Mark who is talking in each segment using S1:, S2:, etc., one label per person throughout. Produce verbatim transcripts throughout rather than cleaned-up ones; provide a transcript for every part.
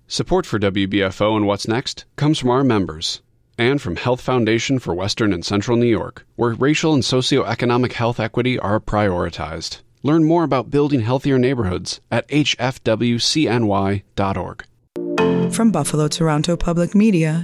S1: Support for W B F O and What's Next comes from our members and from Health Foundation for Western and Central New York, where racial and socioeconomic health equity are prioritized. Learn more about building healthier neighborhoods at h f w c n y dot org.
S2: From Buffalo Toronto Public Media,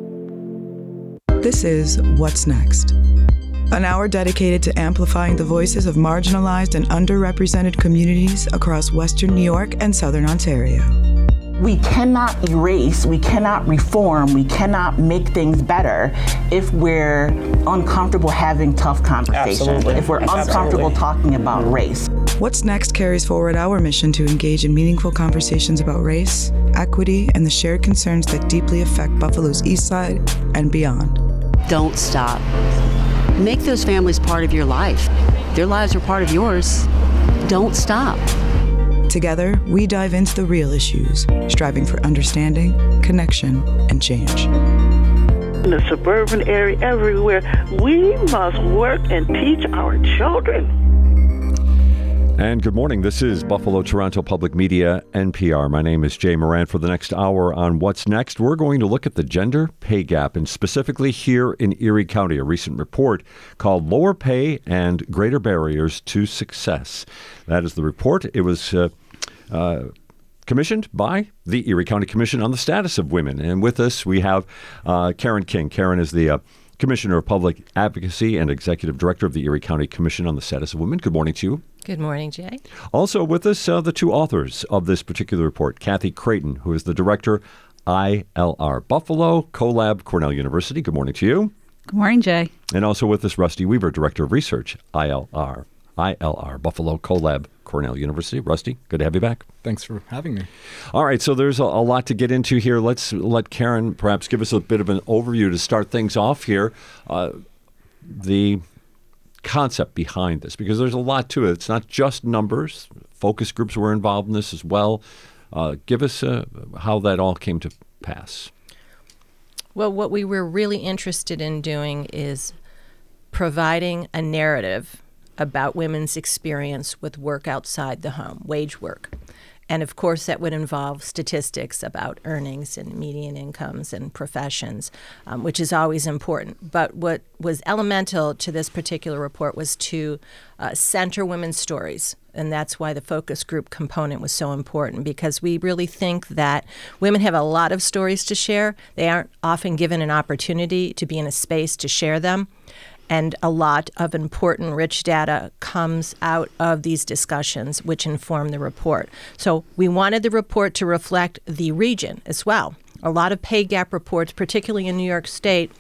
S2: this is What's Next, an hour dedicated to amplifying the voices of marginalized and underrepresented communities across Western New York and Southern Ontario.
S3: We cannot erase, we cannot reform, we cannot make things better if we're uncomfortable having tough conversations, Absolutely. if we're Absolutely. uncomfortable talking about race.
S2: What's Next carries forward our mission to engage in meaningful conversations about race, equity, and the shared concerns that deeply affect Buffalo's East Side and beyond.
S4: Don't stop. Make those families part of your life. Their lives are part of yours. Don't stop.
S2: Together, we dive into the real issues, striving for understanding, connection, and change.
S5: In the suburban area, everywhere, we must work and teach our children.
S6: And good morning. This is Buffalo Toronto Public Media, N P R. My name is Jay Moran. For the next hour on What's Next, we're going to look at the gender pay gap, and specifically here in Erie County, a recent report called Lower Pay and Greater Barriers to Success. That is the report. It was uh, uh, commissioned by the Erie County Commission on the Status of Women. And with us, we have uh, Karen King. Karen is the uh, Commissioner of Public Advocacy and Executive Director of the Erie County Commission on the Status of Women. Good morning to you.
S7: Good morning, Jay.
S6: Also with us, uh, the two authors of this particular report, Kathy Creighton, who is the Director, I L R Buffalo, CoLab, Cornell University. Good morning to you.
S7: Good morning, Jay.
S6: And also with us, Rusty Weaver, Director of Research, I L R, I L R Buffalo, CoLab, Cornell University. Rusty, good to have you back.
S8: Thanks for having me.
S6: All right, so there's a, a lot to get into here. Let's let Karen perhaps give us a bit of an overview to start things off here. Uh, the concept behind this, because there's a lot to it. It's not just numbers. Focus groups were involved in this as well. Uh, give us uh, how that all came to pass.
S7: Well, what we were really interested in doing is providing a narrative about women's experience with work outside the home, wage work. And of course, that would involve statistics about earnings and median incomes and professions, um, which is always important. But what was elemental to this particular report was to uh, center women's stories. And that's why the focus group component was so important, because we really think that women have a lot of stories to share. They aren't often given an opportunity to be in a space to share them. And a lot of important, rich data comes out of these discussions, which inform the report. So we wanted the report to reflect the region as well. A lot of pay gap reports, particularly in New York State,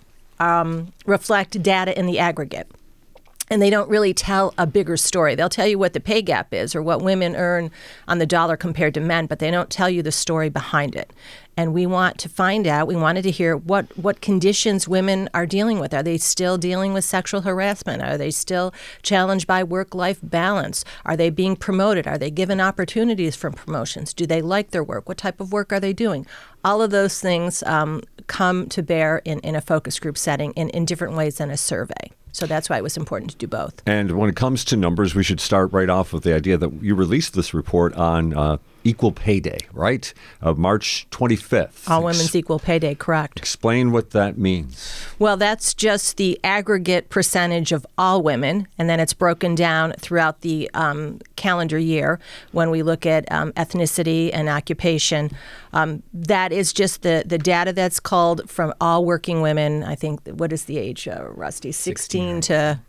S7: um, reflect data in the aggregate. And they don't really tell a bigger story. They'll tell you what the pay gap is or what women earn on the dollar compared to men, but they don't tell you the story behind it. And we want to find out, we wanted to hear what, what conditions women are dealing with. Are they still dealing with sexual harassment? Are they still challenged by work-life balance? Are they being promoted? Are they given opportunities for promotions? Do they like their work? What type of work are they doing? All of those things um, come to bear in, in a focus group setting in, in different ways than a survey. So that's why it was important to do both.
S6: And when it comes to numbers, we should start right off with the idea that you released this report on uh, Equal Pay Day, right? Of March twenty-fifth.
S7: All Women's Ex- Equal Pay Day, correct.
S6: Explain what that means.
S7: Well, that's just the aggregate percentage of all women, and then it's broken down throughout the um, calendar year when we look at um, ethnicity and occupation. Um, that is just the, the data that's culled from all working women. I think, what is the age, uh, Rusty? sixteen to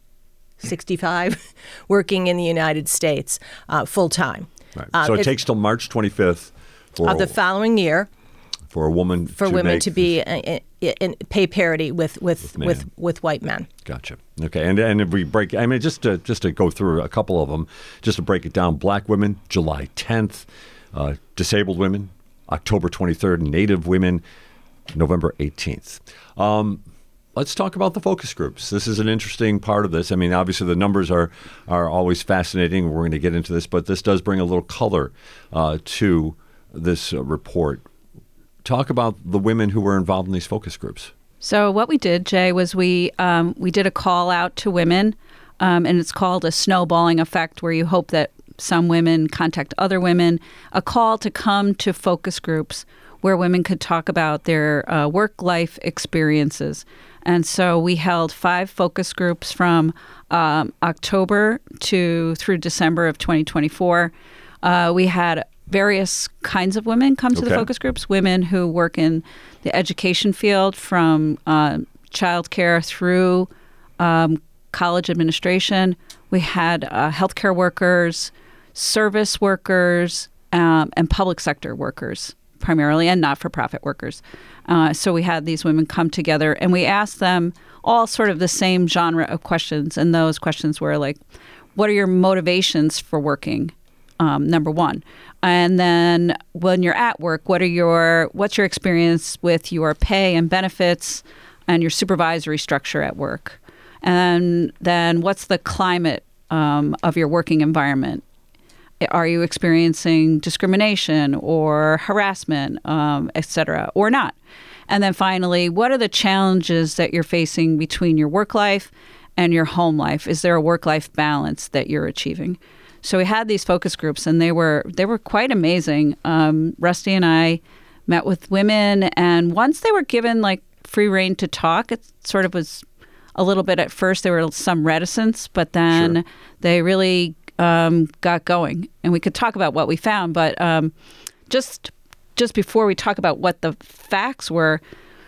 S7: sixty-five, working in the United States uh, full-time.
S6: Right. So uh, it takes till March twenty-fifth for
S7: of the following year
S6: for a woman
S7: for
S6: to
S7: women
S6: make
S7: to be in, in pay parity with with with, with, with white men.
S6: Gotcha. Okay, and and if we break, I mean, just to just to go through a couple of them, just to break it down: Black women, July tenth; uh, disabled women, October twenty-third; Native women, November eighteenth. Um, Let's talk about the focus groups. This is an interesting part of this. I mean, obviously the numbers are are always fascinating. We're going to get into this, but this does bring a little color uh, to this uh, report. Talk about the women who were involved in these focus groups.
S9: So what we did, Jay, was we um, we did a call out to women, um, and it's called a snowballing effect, where you hope that some women contact other women, a call to come to focus groups where women could talk about their uh, work-life experiences. And so we held five focus groups from um, October to through December of twenty twenty-four. Uh, we had various kinds of women come to
S6: Okay.
S9: the focus groups, women who work in the education field from uh, childcare through um, college administration. We had uh, healthcare workers, service workers, um, and public sector workers primarily, and not-for-profit workers. Uh, so we had these women come together, and we asked them all sort of the same genre of questions. And those questions were like, what are your motivations for working? Um, number one. And then when you're at work, what are your what's your experience with your pay and benefits and your supervisory structure at work? And then what's the climate um, of your working environment? Are you experiencing discrimination or harassment, um, et cetera, or not? And then finally, what are the challenges that you're facing between your work life and your home life? Is there a work-life balance that you're achieving? So we had these focus groups, and they were they were quite amazing. Um, Rusty and I met with women, and once they were given like free rein to talk, it sort of was a little bit at first. There were some reticence, but then
S6: Sure.
S9: they really um, got going, and we could talk about what we found. But um, just just before we talk about what the facts were,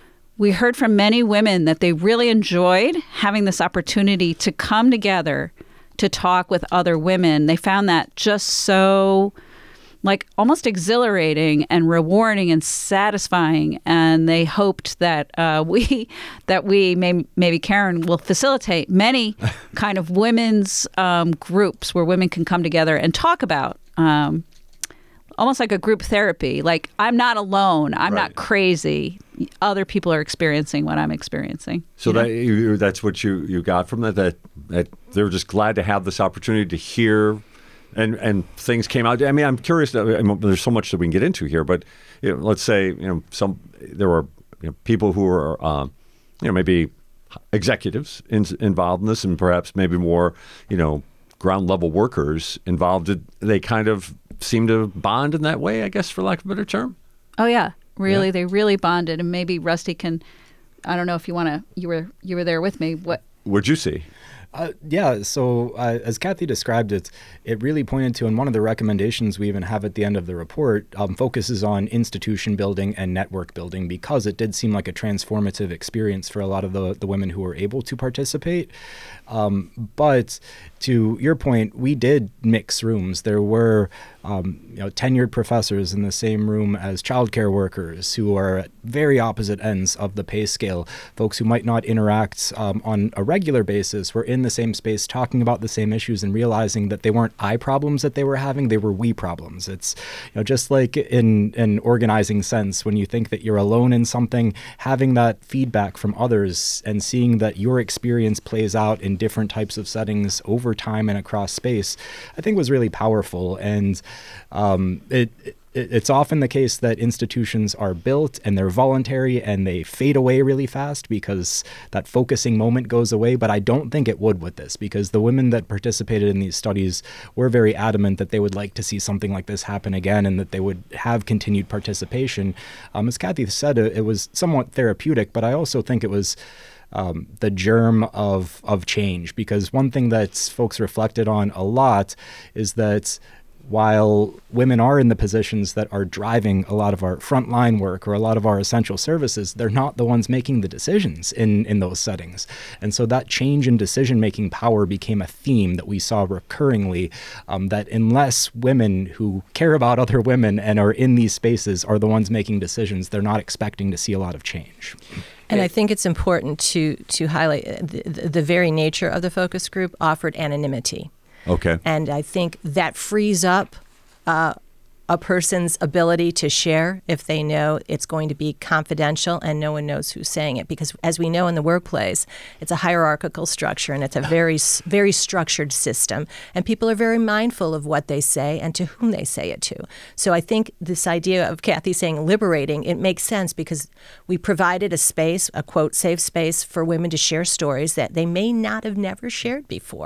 S9: we heard from many women that they really enjoyed having this opportunity to come together to talk with other women. They found that just so like almost exhilarating and rewarding and satisfying. And they hoped that uh, we, that we, may, maybe Karen, will facilitate many kind of women's um, groups where women can come together and talk about um, almost like a group therapy. Like, I'm not alone. I'm
S6: Right.
S9: not crazy. Other people are experiencing what I'm experiencing.
S6: So
S9: you know?
S6: that you, that's what you, you got from that, that that they're just glad to have this opportunity to hear, and and things came out. I mean, I'm curious. I mean, there's so much that we can get into here, but you know, let's say you know some there were you know, people who were uh, you know maybe executives in, involved in this, and perhaps maybe more you know ground level workers involved. Did they kind of seem to bond in that way? I guess, for lack of a better term.
S9: Oh yeah. Really,
S6: Yeah.
S9: they really bonded, and maybe Rusty can. I don't know if you want to. You were you were there with me. What
S6: What'd you see?
S8: Uh, yeah, so uh, as Kathy described it, it really pointed to, and one of the recommendations we even have at the end of the report um, focuses on institution building and network building, because it did seem like a transformative experience for a lot of the, the women who were able to participate. Um, but to your point, we did mix rooms. There were um, you know, tenured professors in the same room as childcare workers who are at very opposite ends of the pay scale. Folks who might not interact um, on a regular basis were in the same space talking about the same issues and realizing that they weren't I problems that they were having, they were we problems. It's you know just like in an organizing sense, when you think that you're alone in something, having that feedback from others and seeing that your experience plays out in different types of settings over time and across space, I think was really powerful. And um, it, it it's often the case that institutions are built and they're voluntary and they fade away really fast because that focusing moment goes away. But I don't think it would with this, because the women that participated in these studies were very adamant that they would like to see something like this happen again, and that they would have continued participation. Um, as Kathy said, it, it was somewhat therapeutic, but I also think it was Um, the germ of of change, because one thing that folks reflected on a lot is that while women are in the positions that are driving a lot of our frontline work or a lot of our essential services, they're not the ones making the decisions in, in those settings. And so that change in decision-making power became a theme that we saw recurringly, um, that unless women who care about other women and are in these spaces are the ones making decisions, they're not expecting to see a lot of change.
S7: And I think it's important to to highlight the, the very nature of the focus group offered anonymity.
S6: Okay.
S7: And I think that frees up uh, a person's ability to share if they know it's going to be confidential and no one knows who's saying it. Because as we know in the workplace, it's a hierarchical structure and it's a very, very structured system. And people are very mindful of what they say and to whom they say it to. So I think this idea of Kathy saying liberating, it makes sense because we provided a space, a quote, safe space for women to share stories that they may not have never shared before.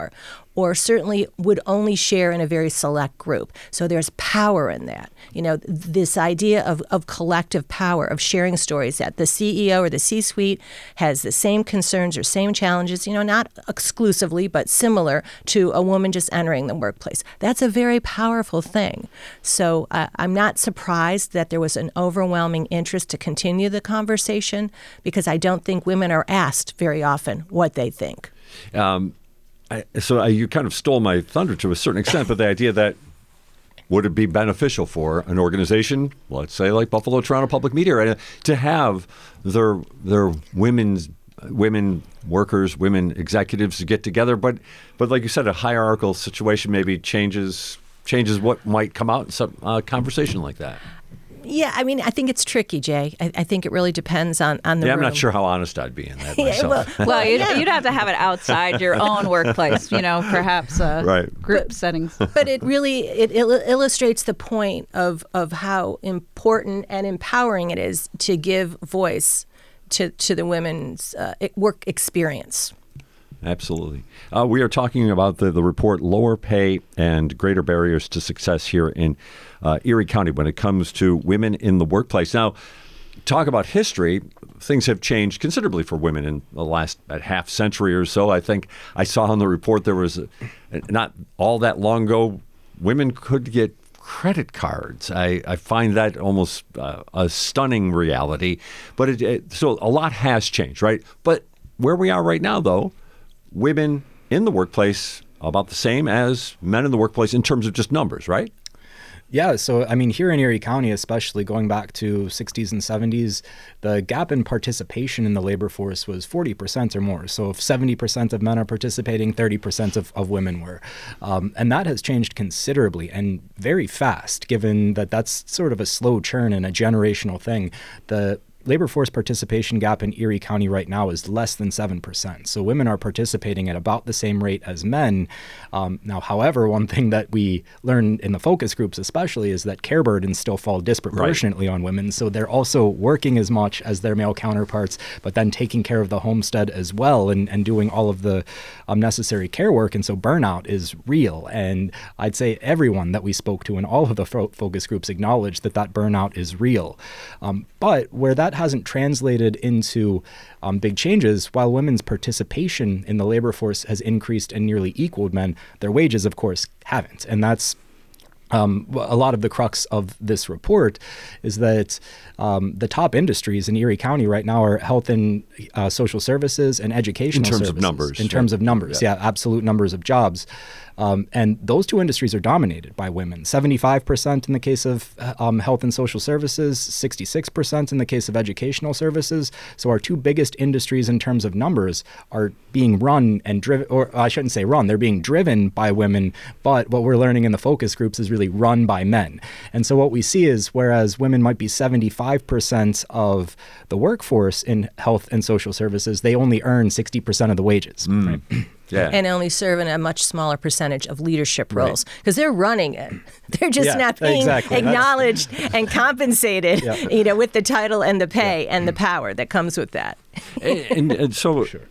S7: or certainly would only share in a very select group. So there's power in that. You know, this idea of, of collective power, of sharing stories, that the C E O or the C-suite has the same concerns or same challenges, you know, not exclusively, but similar to a woman just entering the workplace. That's a very powerful thing. So uh, I'm not surprised that there was an overwhelming interest to continue the conversation, because I don't think women are asked very often what they think.
S6: Um, I, so I, you kind of stole my thunder to a certain extent, but the idea that would it be beneficial for an organization, let's say like Buffalo Toronto Public Media, right, to have their their women's women workers, women executives to get together, but but like you said, a hierarchical situation maybe changes changes what might come out in some uh, conversation like that.
S7: Yeah, I mean, I think it's tricky, Jay. I, I think it really depends on, on the
S6: Yeah, I'm
S7: room.
S6: not sure how honest I'd be in that
S7: Yeah,
S6: myself.
S7: well,
S9: Well, you'd,
S7: yeah.
S9: you'd have to have it outside your own workplace, you know, perhaps uh,
S6: Right.
S9: group settings.
S7: But it really it il- illustrates the point of, of how important and empowering it is to give voice to, to the women's uh, work experience.
S6: Absolutely. Uh, we are talking about the, the report, Lower Pay and Greater Barriers to Success here in uh, Erie County when it comes to women in the workplace. Now, talk about history. Things have changed considerably for women in the last uh, half century or so. I think I saw in the report there was, a, not all that long ago, women could get credit cards. I, I find that almost uh, a stunning reality. But it, it, so a lot has changed, right? But where we are right now, though, women in the workplace about the same as men in the workplace in terms of just numbers, right?
S8: Yeah, so I mean, here in Erie County, especially going back to sixties and seventies, the gap in participation in the labor force was forty percent or more. So if seventy percent of men are participating, thirty percent of, of women were. Um, and that has changed considerably and very fast, given that that's sort of a slow churn and a generational thing. The labor force participation gap in Erie County right now is less than seven percent. So women are participating at about the same rate as men. Um, now, however, one thing that we learn in the focus groups especially is that care burdens still fall disproportionately right. on women. So they're also working as much as their male counterparts, but then taking care of the homestead as well and, and doing all of the um, necessary care work. And so burnout is real. And I'd say everyone that we spoke to in all of the fo- focus groups acknowledged that that burnout is real. Um, but where that hasn't translated into um, big changes, while women's participation in the labor force has increased and nearly equaled men, their wages, of course, haven't. And that's Um, a lot of the crux of this report is that um, the top industries in Erie County right now are health and uh, social services and educational services.
S6: In terms of numbers.
S8: In terms
S6: yeah.
S8: of numbers, yeah. yeah, absolute numbers of jobs. Um, and those two industries are dominated by women. seventy-five percent in the case of um, health and social services, sixty-six percent in the case of educational services. So our two biggest industries in terms of numbers are being run and driven, or I shouldn't say run, they're being driven by women. But what we're learning in the focus groups is really run by men. And so what we see is, whereas women might be seventy-five percent of the workforce in health and social services, they only earn sixty percent of the wages.
S6: Mm.
S8: Right?
S6: Yeah.
S7: And only serve in a much smaller percentage of leadership roles because right. they're running it. They're just
S8: yeah,
S7: not being
S8: exactly.
S7: acknowledged and compensated, yeah. you know, with the title and the pay yeah. and the power that comes with that.
S6: and, and, and so sure.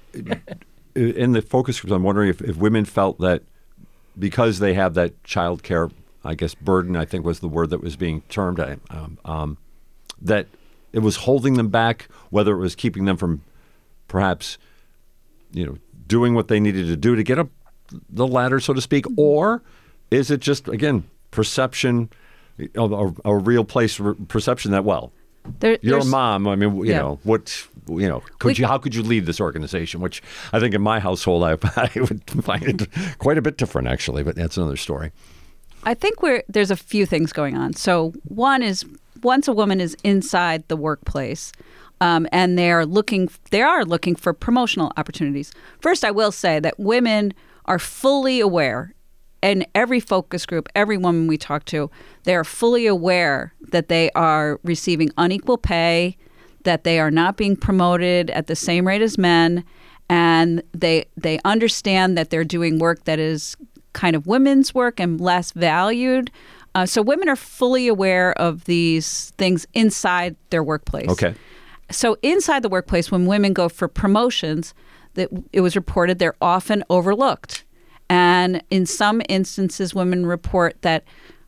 S6: in the focus groups, I'm wondering if, if women felt that because they have that child care, I guess, burden, I think was the word that was being termed, um, um, that it was holding them back, whether it was keeping them from perhaps, you know, doing what they needed to do to get up the ladder, so to speak, or is it just, again, perception, a, a, a real place perception that, well, there, you're a mom. I mean, you yeah. know, what, you know, could we, you, how could you lead this organization? Which I think in my household, I, I would find it quite a bit different, actually, but that's another story.
S9: I think we're, there's a few things going on. So one is, once a woman is inside the workplace, Um, and they are looking. They are looking for promotional opportunities. First, I will say that women are fully aware, and every focus group, every woman we talk to, they are fully aware that they are receiving unequal pay, that they are not being promoted at the same rate as men, and they they understand that they're doing work that is kind of women's work and less valued. Uh, so women are fully aware of these things inside their workplace.
S6: Okay.
S9: So inside the workplace, when women go for promotions, that it was reported they're often overlooked. And in some instances, women report that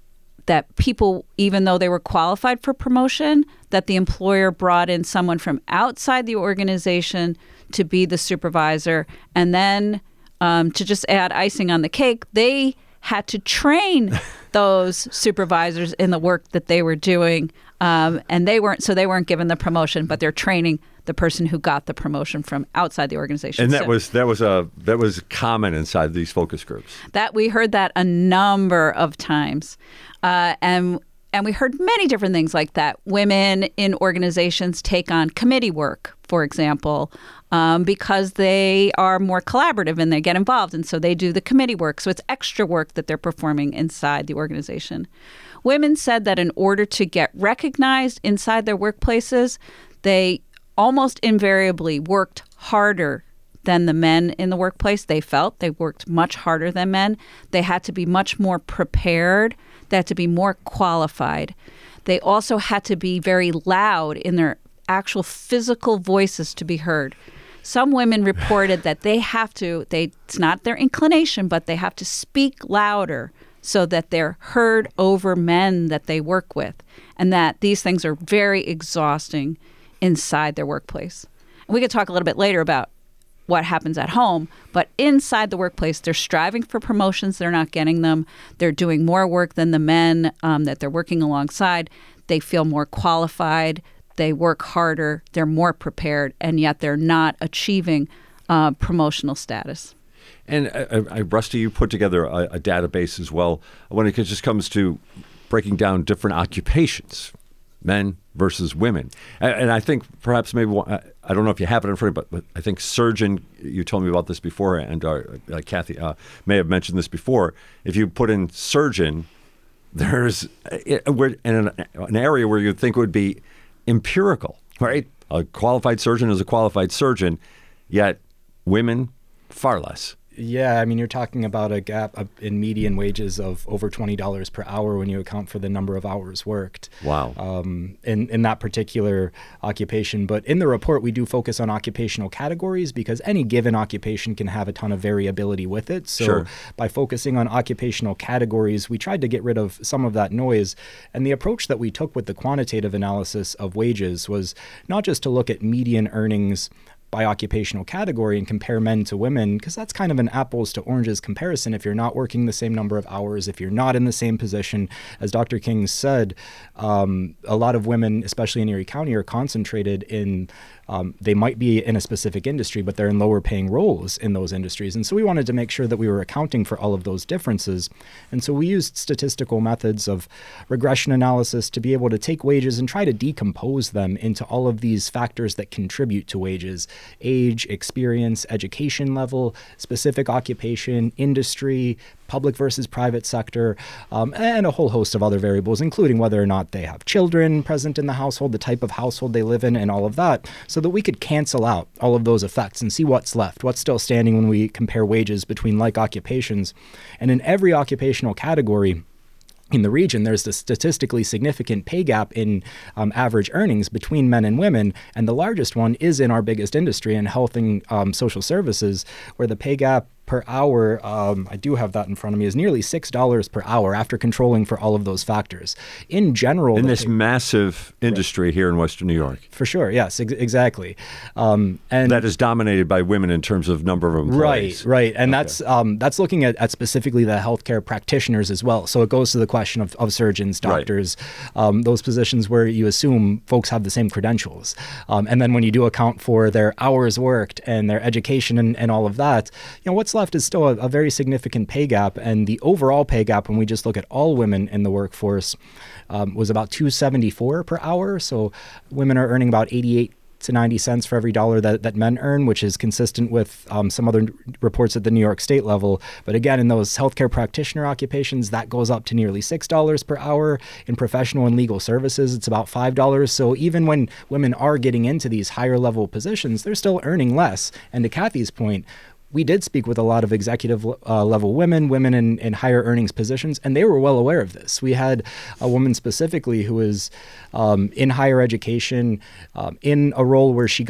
S9: that people, even though they were qualified for promotion, that the employer brought in someone from outside the organization to be the supervisor. And then um, to just add icing on the cake, they had to train those supervisors in the work that they were doing. Um, and they weren't, so they weren't given the promotion, but they're training the person who got the promotion from outside the organization.
S6: And that
S9: so,
S6: was that was a that was common inside these focus groups.
S9: That we heard that a number of times, uh, and and we heard many different things like that. Women in organizations take on committee work, for example, um, because they are more collaborative and they get involved, and so they do the committee work. So it's extra work that they're performing inside the organization. Women said that in order to get recognized inside their workplaces, they almost invariably worked harder than the men in the workplace. They felt they worked much harder than men. They had to be much more prepared. They had to be more qualified. They also had to be very loud in their actual physical voices to be heard. Some women reported that they have to, they it's not their inclination, but they have to speak louder so that they're heard over men that they work with, and that these things are very exhausting inside their workplace. And we could talk a little bit later about what happens at home, but inside the workplace, they're striving for promotions. They're not getting them. They're doing more work than the men um, that they're working alongside. They feel more qualified. They work harder. They're more prepared, and yet they're not achieving uh, promotional status.
S6: And uh, uh, Rusty, you put together a, a database as well when it just comes to breaking down different occupations, men versus women. And, and I think perhaps maybe, I don't know if you have it in front of you, but, but I think surgeon, you told me about this before, and uh, uh, Kathy uh, may have mentioned this before. If you put in surgeon, there's uh, we're in an, an area where you'd think would be empirical, right? A qualified surgeon is a qualified surgeon, yet women, far less.
S8: Yeah, I mean, you're talking about a gap in median wages of over twenty dollars per hour when you account for the number of hours worked.
S6: Wow.
S8: Um, in, in that particular occupation. But in the report, we do focus on occupational categories because any given occupation can have a ton of variability with it. So
S6: sure.
S8: by focusing on occupational categories, we tried to get rid of some of that noise. And the approach that we took with the quantitative analysis of wages was not just to look at median earnings by occupational category and compare men to women, because that's kind of an apples to oranges comparison. If you're not working the same number of hours, if you're not in the same position, as Doctor King said, um, a lot of women, especially in Erie County, are concentrated in, um, they might be in a specific industry, but they're in lower paying roles in those industries. And so we wanted to make sure that we were accounting for all of those differences. And so we used statistical methods of regression analysis to be able to take wages and try to decompose them into all of these factors that contribute to wages: age, experience, education level, specific occupation, industry, public versus private sector, um, and a whole host of other variables, including whether or not they have children present in the household, the type of household they live in, and all of that, so that we could cancel out all of those effects and see what's left, what's still standing when we compare wages between like occupations. And in every occupational category in the region, there's a statistically significant pay gap in um, average earnings between men and women. And the largest one is in our biggest industry, in health and um, social services, where the pay gap per hour, um, I do have that in front of me, is nearly six dollars per hour after controlling for all of those factors. In general,
S6: in this
S8: pay-
S6: massive industry right. here in Western New York.
S8: For sure, yes, ex- exactly. Um, and
S6: that is dominated by women in terms of number of employees.
S8: Right, right. And okay. that's um, that's looking at, at specifically the healthcare practitioners as well. So it goes to the question of, of surgeons, doctors, right. um, those positions where you assume folks have the same credentials. Um, and then when you do account for their hours worked and their education and, and all of that, you know, what's left is still a, a very significant pay gap. And the overall pay gap, when we just look at all women in the workforce, um, was about two seventy-four per hour. So women are earning about eighty-eight to ninety cents for every dollar that, that men earn, which is consistent with um, some other reports at the New York State level. But again, in those healthcare practitioner occupations, that goes up to nearly six dollars per hour. In professional and legal services, it's about five dollars. So even when women are getting into these higher level positions, they're still earning less. And to Kathy's point, we did speak with a lot of executive uh, level women, women in, in higher earnings positions, and they were well aware of this. We had a woman specifically who was um, in higher education, um, in a role where she got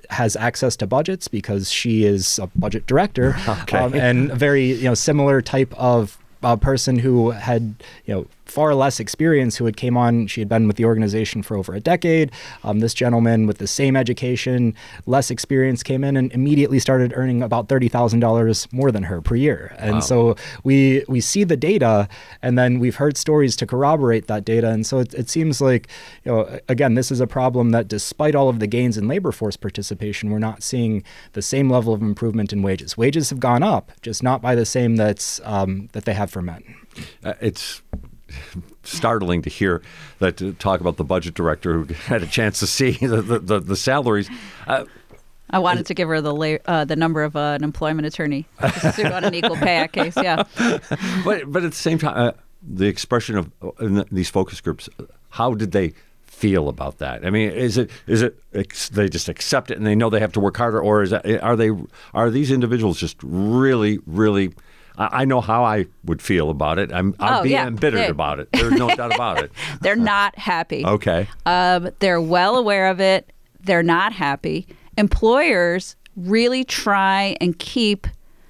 S8: has access to budgets because she is a budget director,
S6: okay.
S8: um, and a very you know similar type of uh, person who had you know far less experience, who had came on. She had been with the organization for over a decade. Um, this gentleman with the same education, less experience, came in and immediately started earning about thirty thousand dollars more than her per year. And
S6: wow.
S8: so we we see the data, and then we've heard stories to corroborate that data. And so it, it seems like, you know, again, this is a problem that despite all of the gains in labor force participation, we're not seeing the same level of improvement in wages. Wages have gone up, just not by the same that's um, that they have for men.
S6: Uh, it's startling to hear that, to talk about the budget director who had a chance to see the, the, the, the salaries. Uh,
S9: I wanted to give her the la- uh, the number of uh, an employment attorney to sue on an equal pay act case, yeah.
S6: But, but at the same time, uh, the expression of uh, in the, these focus groups, how did they feel about that? I mean, is it is it ex- they just accept it and they know they have to work harder, or is that, are they are these individuals just really, really... I know how I would feel about it. I'm, I'd
S9: oh,
S6: be
S9: yeah.
S6: embittered
S9: they,
S6: about it. There's no doubt about it.
S9: They're not happy.
S6: Okay.
S9: Um, they're well aware of it. They're not happy. Employers really try and keep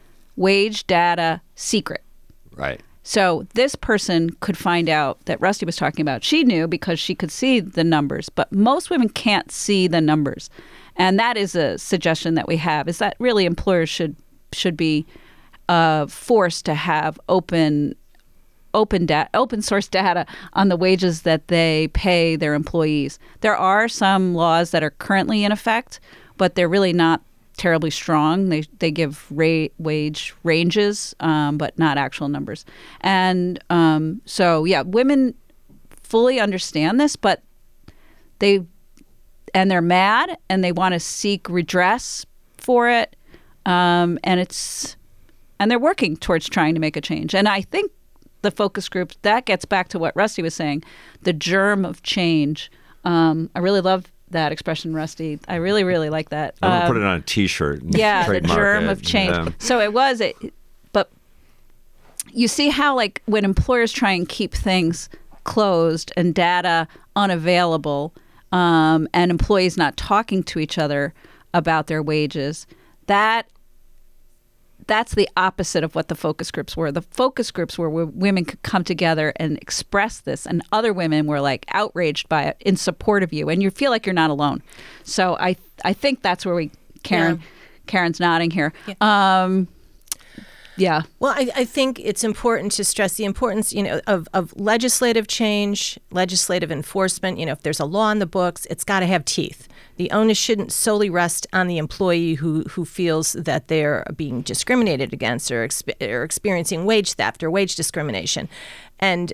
S9: wage data secret.
S6: Right.
S9: So this person could find out that Rusty was talking about. She knew because she could see the numbers, but most women can't see the numbers. And that is a suggestion that we have, is that really employers should should be Uh, forced to have open, open data, open source data on the wages that they pay their employees. There are some laws that are currently in effect, but they're really not terribly strong. They they give rate, wage ranges, um, but not actual numbers. And um, so, yeah, women fully understand this, but they and they're mad and they want to seek redress for it, um, and it's. And they're working towards trying to make a change. And I think the focus group, that gets back to what Rusty was saying, the germ of change. Um, I really love that expression, Rusty. I really, really like that.
S6: I'm going to
S9: um,
S6: put it on a T-shirt. And
S9: yeah, the germ
S6: it.
S9: of change.
S6: Yeah.
S9: So it was, it, but you see how, like, when employers try and keep things closed and data unavailable, um, and employees not talking to each other about their wages, that that's the opposite of what the focus groups were. The focus groups were where women could come together and express this, and other women were like outraged by it, in support of you, and you feel like you're not alone. So I I think that's where we Karen yeah. Karen's nodding here. Yeah. Um, yeah.
S7: Well, I, I think it's important to stress the importance, you know, of, of legislative change, legislative enforcement. You know, if there's a law in the books, it's got to have teeth. The onus shouldn't solely rest on the employee who, who feels that they're being discriminated against or, exp- or experiencing wage theft or wage discrimination. And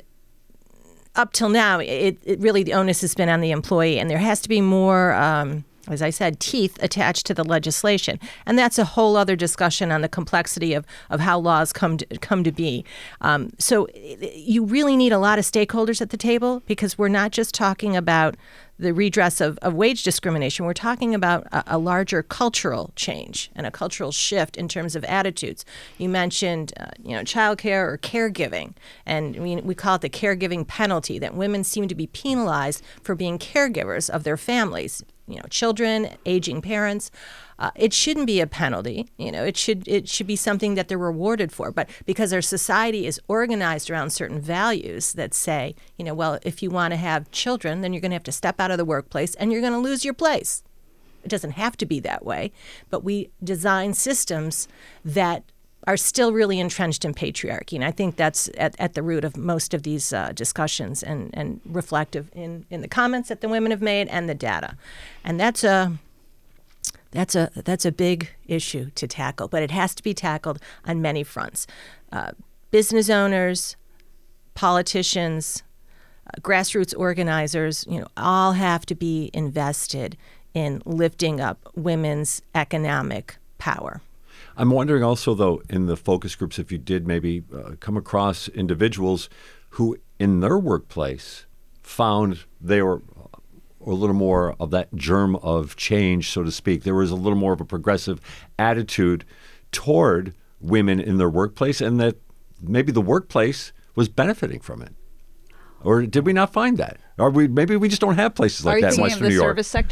S7: up till now, it, it really, the onus has been on the employee, and there has to be more, um, as I said, teeth attached to the legislation. And that's a whole other discussion on the complexity of, of how laws come to, come to be. Um, so you really need a lot of stakeholders at the table, because we're not just talking about the redress of, of wage discrimination. We're talking about a, a larger cultural change and a cultural shift in terms of attitudes. You mentioned, uh, you know, childcare or caregiving, and we, we call it the caregiving penalty, that women seem to be penalized for being caregivers of their families. You know, children, aging parents. Uh, it shouldn't be a penalty. You know, it should it should be something that they're rewarded for. But because our society is organized around certain values that say, you know, well, if you want to have children, then you're going to have to step out of the workplace and you're going to lose your place. It doesn't have to be that way, but we design systems that are still really entrenched in patriarchy. And I think that's at, at the root of most of these uh, discussions, and, and reflective in, in the comments that the women have made and the data. And that's a that's a that's a big issue to tackle, but it has to be tackled on many fronts. Uh, business owners, politicians, uh, grassroots organizers, you know, all have to be invested in lifting up women's economic power.
S6: I'm wondering also, though, in the focus groups, if you did maybe uh, come across individuals who in their workplace found they were a little more of that germ of change, so to speak. There was a little more of a progressive attitude toward women in their workplace, and that maybe the workplace was benefiting from it. Or did we not find that? Or we maybe we just don't have places like
S9: Are you
S6: that in
S9: thinking
S6: Western
S9: of the
S6: New York.
S9: service sector?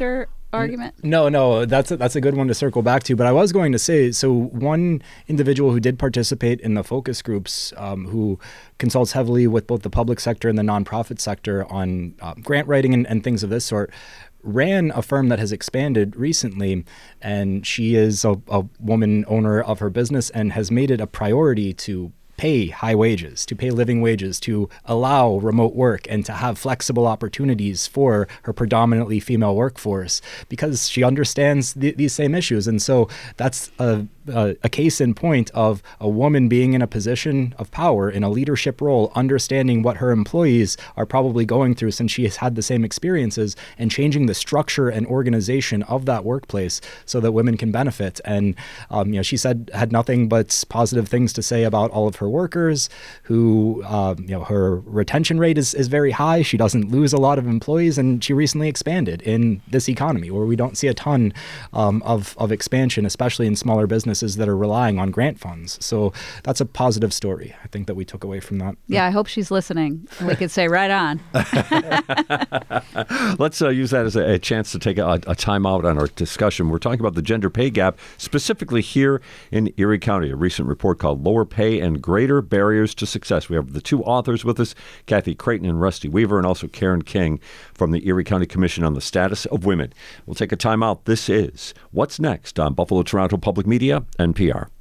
S9: argument?
S8: No, no, that's a, that's a good one to circle back to. But I was going to say, so one individual who did participate in the focus groups, um, who consults heavily with both the public sector and the nonprofit sector on uh, grant writing and, and things of this sort, ran a firm that has expanded recently, and she is a, a woman owner of her business and has made it a priority to pay high wages, to pay living wages, to allow remote work, and to have flexible opportunities for her predominantly female workforce, because she understands th- these same issues. And so that's a, a, a case in point of a woman being in a position of power, in a leadership role, understanding what her employees are probably going through since she has had the same experiences, and changing the structure and organization of that workplace so that women can benefit. And um, you know, she said had nothing but positive things to say about all of her workers, who, um, you know, her retention rate is, is very high. She doesn't lose a lot of employees, and she recently expanded in this economy where we don't see a ton um, of, of expansion, especially in smaller businesses that are relying on grant funds. So that's a positive story, I think, that we took away from that.
S9: Yeah, I hope she's listening. We could say right on.
S6: Let's uh, use that as a, a chance to take a, a time out on our discussion. We're talking about the gender pay gap, specifically here in Erie County. A recent report called Lower Pay and Greater Barriers to Success. We have the two authors with us, Kathy Creighton and Rusty Weaver, and also Karen King from the Erie County Commission on the Status of Women. We'll take a time out. This is What's Next on Buffalo Toronto Public Media, N P R.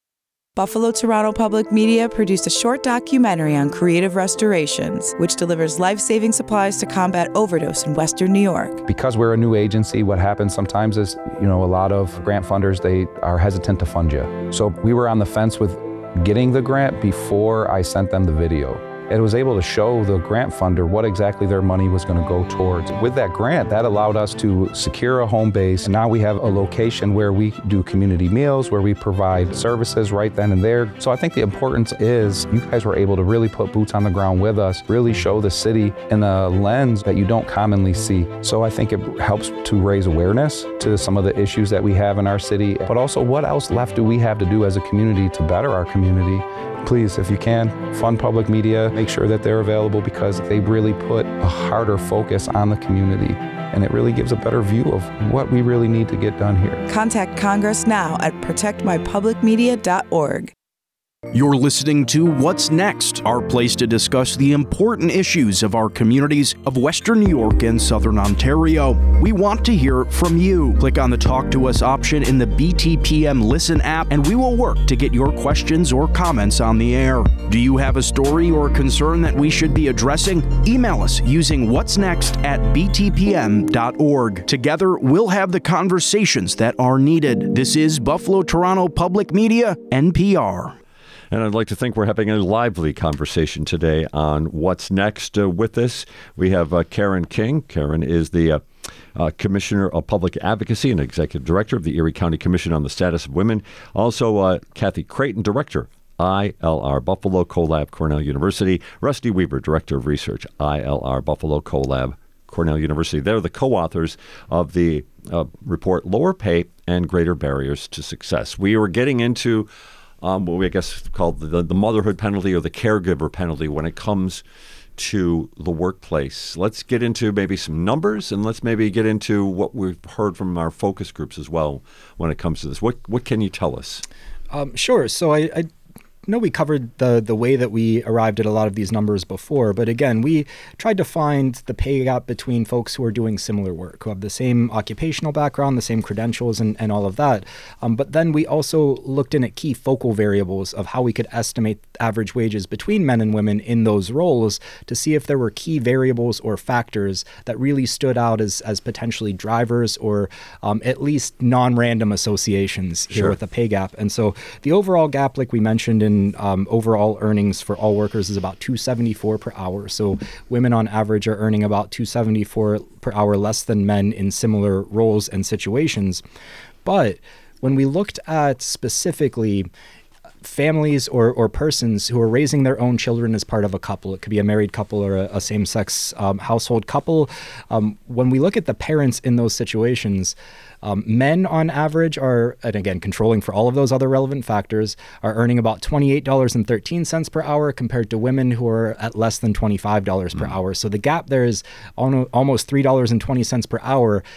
S2: Buffalo Toronto Public Media produced a short documentary on creative restorations, which delivers life-saving supplies to combat overdose in Western New York.
S10: Because we're a new agency, what happens sometimes is, you know, a lot of grant funders, they are hesitant to fund you. So we were on the fence with getting the grant before I sent them the video. It was able to show the grant funder what exactly their money was going to go towards. With that grant, that allowed us to secure a home base. Now we have a location where we do community meals, where we provide services right then and there. So I think the importance is you guys were able to really put boots on the ground with us, really show the city in a lens that you don't commonly see. So I think it helps to raise awareness to some of the issues that we have in our city, but also what else left do we have to do as a community to better our community. Please, if you can, fund public media, make sure that they're available, because they really put a harder focus on the community, and it really gives a better view of what we really need to get done here.
S2: Contact Congress now at protect my public media dot org.
S11: You're listening to What's Next, our place to discuss the important issues of our communities of Western New York and Southern Ontario. We want to hear from you. Click on the Talk to Us option in the B T P M Listen app, and we will work to get your questions or comments on the air. Do you have a story or concern that we should be addressing? Email us using what's next at b t p m dot org. Together, we'll have the conversations that are needed. This is Buffalo Toronto Public Media, N P R.
S6: And I'd like to think we're having a lively conversation today on What's Next. Uh, with us, we have uh, Karen King. Karen is the uh, uh, Commissioner of Public Advocacy and Executive Director of the Erie County Commission on the Status of Women. Also, uh, Kathy Creighton, Director, I L R Buffalo CoLab, Cornell University. Rusty Weaver, Director of Research, I L R Buffalo CoLab, Cornell University. They're the co-authors of the uh, report Lower Pay and Greater Barriers to Success. We were getting into Um, what we, I guess, called the, the motherhood penalty or the caregiver penalty when it comes to the workplace. Let's get into maybe some numbers, and let's maybe get into what we've heard from our focus groups as well when it comes to this. What what can you tell us?
S8: Um, sure. So I, I know we covered the the way that we arrived at a lot of these numbers before, but again, we tried to find the pay gap between folks who are doing similar work, who have the same occupational background, the same credentials, and, and all of that. Um, but then we also looked in at key focal variables of how we could estimate average wages between men and women in those roles to see if there were key variables or factors that really stood out as, as potentially drivers or um, at least non-random associations here
S6: Sure.
S8: with the pay gap. And so the overall gap, like we mentioned in Um, overall earnings for all workers is about two hundred seventy-four per hour. So women on average are earning about two hundred seventy-four per hour less than men in similar roles and situations. But when we looked at specifically families or, or persons who are raising their own children as part of a couple, it could be a married couple or a, a same-sex um, household couple, um, when we look at the parents in those situations, Um, men on average are, and again, controlling for all of those other relevant factors, are earning about twenty-eight dollars and thirteen cents per hour compared to women who are at less than twenty-five dollars per hour. So the gap there is almost three dollars and twenty cents per hour.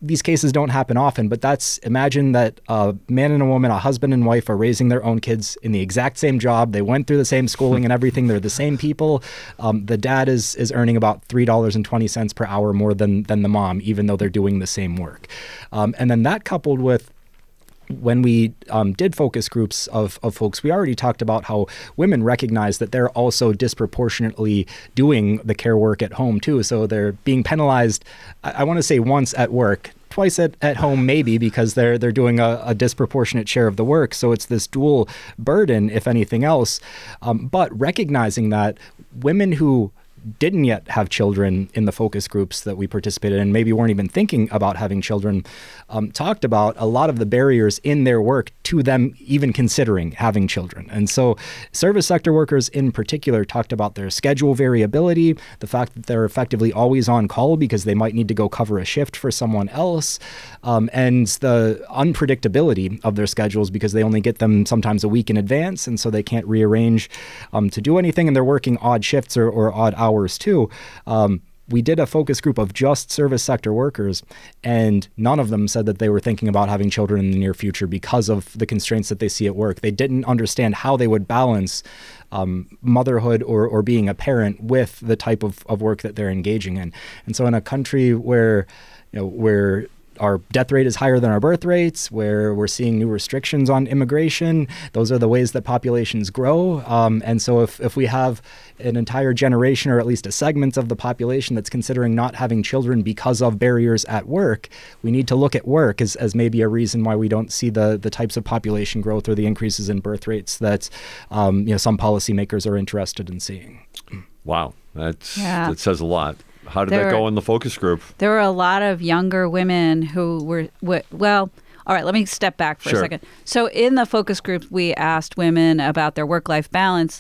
S8: these cases don't happen often, but that's, imagine that a man and a woman, a husband and wife, are raising their own kids in the exact same job. They went through the same schooling and everything. They're the same people. Um, the dad is is earning about three dollars and twenty cents per hour more than than the mom, even though they're doing the same work. Um, and then that coupled with when we um, did focus groups of, of folks, we already talked about how women recognize that they're also disproportionately doing the care work at home too. So they're being penalized, I, I want to say once at work, twice at, at home maybe, because they're they're doing a, a disproportionate share of the work. So it's this dual burden, if anything else. Um, but recognizing that women who didn't yet have children in the focus groups that we participated in, maybe weren't even thinking about having children, um, talked about a lot of the barriers in their work to them even considering having children. And so service sector workers in particular talked about their schedule variability, the fact that they're effectively always on call because they might need to go cover a shift for someone else, um, and the unpredictability of their schedules because they only get them sometimes a week in advance, and so they can't rearrange um, to do anything, and they're working odd shifts or, or odd hours too. Um, we did a focus group of just service sector workers, and none of them said that they were thinking about having children in the near future because of the constraints that they see at work. They didn't understand how they would balance um, motherhood or, or being a parent with the type of, of work that they're engaging in. And so in a country where, you know, where our death rate is higher than our birth rates, where we're seeing new restrictions on immigration, those are the ways that populations grow. Um, and so if, if we have an entire generation, or at least a segment of the population that's considering not having children because of barriers at work, we need to look at work as, as maybe a reason why we don't see the, the types of population growth or the increases in birth rates that um, you know, some policymakers are interested in seeing.
S6: Wow, that's,
S9: yeah.
S6: that says a lot. How did
S9: there
S6: that go
S9: were,
S6: in the focus group?
S9: There were a lot of younger women who were, were well, all right, let me step back for
S6: sure.
S9: a second. So in the focus group, we asked women about their work-life balance,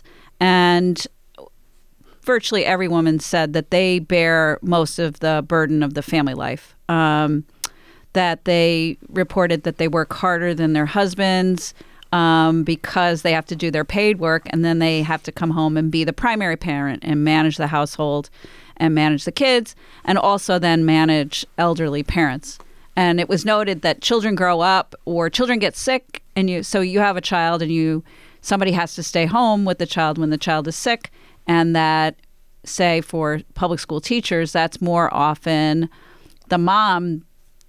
S9: and virtually every woman said that they bear most of the burden of the family life, um, that they reported that they work harder than their husbands um, because they have to do their paid work, and then they have to come home and be the primary parent and manage the household and manage the kids, and also then manage elderly parents. And it was noted that children grow up or children get sick, and you so you have a child and you somebody has to stay home with the child when the child is sick, and that, say, for public school teachers, that's more often the mom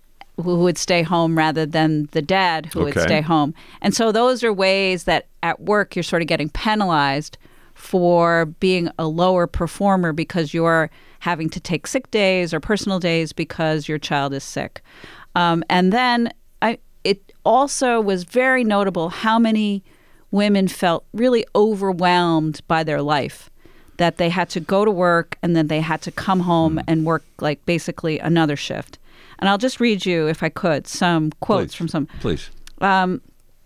S9: who would stay home rather than the dad who
S6: okay.
S9: would stay home. And so those are ways that at work you're sort of getting penalized for being a lower performer because you're having to take sick days or personal days because your child is sick. Um, and then I, it also was very notable how many women felt really overwhelmed by their life, that they had to go to work and then they had to come home mm. and work like basically another shift. And I'll just read you, if I could, some quotes
S6: Please.
S9: from some.
S6: Please.
S9: Um,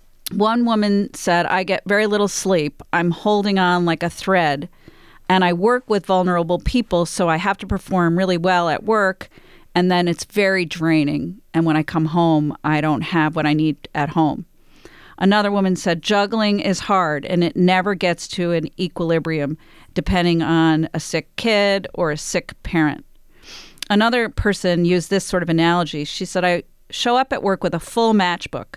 S9: One woman said, "I get very little sleep. I'm holding on like a thread. And I work with vulnerable people, so I have to perform really well at work. And then it's very draining. And when I come home, I don't have what I need at home." Another woman said, "Juggling is hard, and it never gets to an equilibrium, depending on a sick kid or a sick parent." Another person used this sort of analogy. She said, "I show up at work with a full matchbook."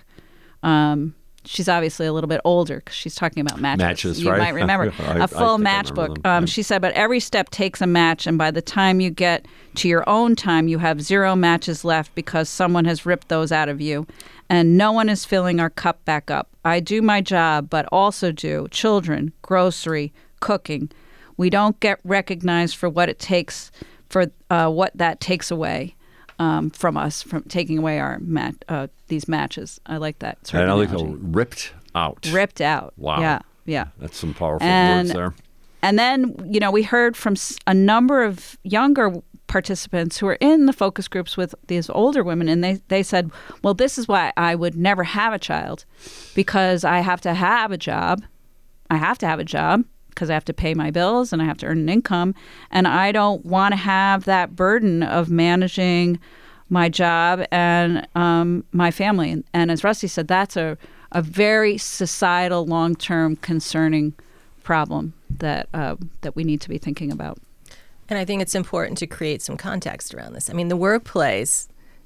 S9: Um, she's obviously a little bit older because she's talking about matches.
S6: Matches,
S9: you
S6: right?
S9: might remember.
S6: I,
S9: a full
S6: I
S9: matchbook.
S6: I
S9: um,
S6: yeah.
S9: She said, but every step takes a match, and by the time you get to your own time, you have zero matches left because someone has ripped those out of you, and no one is filling our cup back up. I do my job, but also do children, grocery, cooking. We don't get recognized for what it takes, for uh, what that takes away. Um, from us, from taking away our mat, uh, these matches. I like that sort
S6: and
S9: of
S6: I
S9: analogy.
S6: like the ripped out.
S9: Ripped out.
S6: Wow.
S9: Yeah, yeah.
S6: That's some powerful
S9: and,
S6: words there.
S9: And then, you know, we heard from a number of younger participants who were in the focus groups with these older women, and they, they said, well, this is why I would never have a child, because I have to have a job. I have to have a job. because I have to pay my bills and I have to earn an income. And I don't want to have that burden of managing my job and um, my family. And, and as Rusty said, that's a, a very societal, long-term concerning problem that uh, that we need to be thinking about.
S7: And I think it's important to create some context around this. I mean, the workplace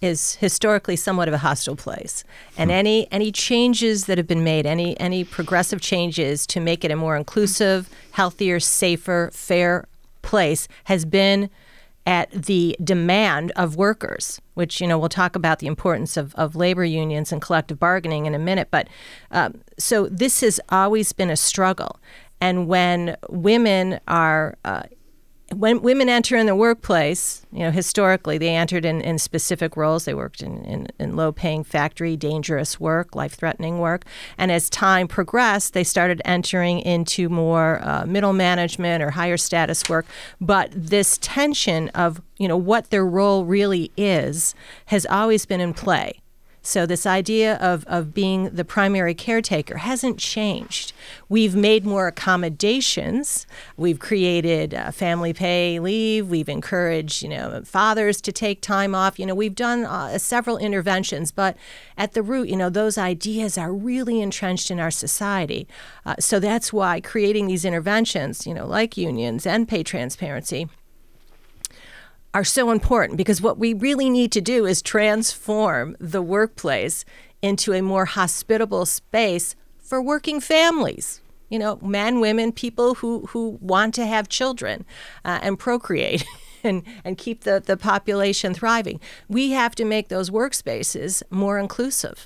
S7: is historically somewhat of a hostile place. And any any changes that have been made, any any progressive changes to make it a more inclusive, healthier, safer, fair place has been at the demand of workers, which, you know, we'll talk about the importance of, of labor unions and collective bargaining in a minute. But um, so this has always been a struggle. And when women are, uh, when women enter in the workplace, you know, historically they entered in, in specific roles. They worked in, in, in low-paying factory, dangerous work, life-threatening work. And as time progressed, they started entering into more uh, middle management or higher status work. But this tension of, you know, what their role really is has always been in play. So this idea of, of being the primary caretaker hasn't changed. We've made more accommodations. We've created uh, family pay leave. We've encouraged, you know, fathers to take time off. You know, we've done uh, several interventions, but at the root, you know, those ideas are really entrenched in our society. Uh, so that's why creating these interventions, you know, like unions and pay transparency, are so important, because what we really need to do is transform the workplace into a more hospitable space for working families. You know, men, women, people who, who want to have children uh, and procreate and, and keep the, the population thriving. We have to make those workspaces more inclusive.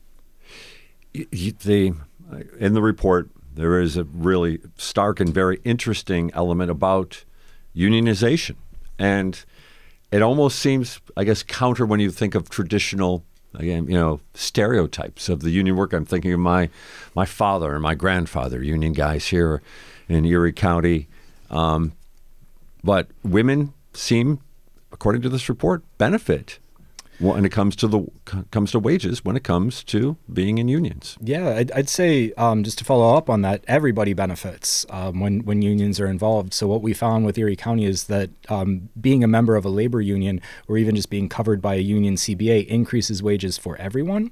S6: The, in the report, there is a really stark and very interesting element about unionization. And it almost seems, I guess, counter when you think of traditional, again, you know, stereotypes of the union worker. I'm thinking of my my father and my grandfather, union guys here in Erie County. Um, but women seem, according to this report, benefit when it comes to the comes to wages, when it comes to being in unions.
S8: Yeah, I'd, I'd say um, just to follow up on that, everybody benefits um, when when unions are involved. So what we found with Erie County is that um, being a member of a labor union, or even just being covered by a union C B A, increases wages for everyone.